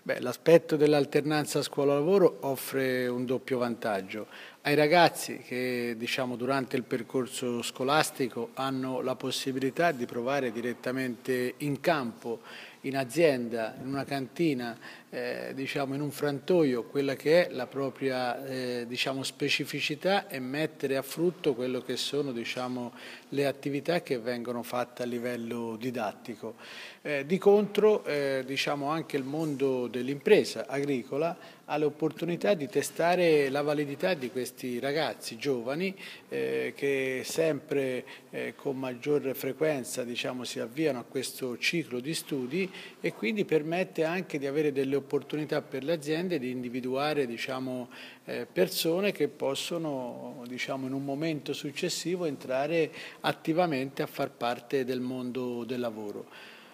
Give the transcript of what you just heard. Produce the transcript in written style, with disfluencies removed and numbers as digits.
L'aspetto dell'alternanza scuola-lavoro offre un doppio vantaggio. Ai ragazzi che durante il percorso scolastico hanno la possibilità di provare direttamente in campo, in azienda, in una cantina, in un frantoio, quella che è la propria specificità e mettere a frutto quello che sono le attività che vengono fatte a livello didattico. Di contro anche il mondo dell'impresa agricola ha l'opportunità di testare la validità di questi ragazzi giovani che sempre con maggior frequenza si avviano a questo ciclo di studi e quindi permette anche di avere delle opportunità per le aziende di individuare persone che possono in un momento successivo entrare attivamente a far parte del mondo del lavoro.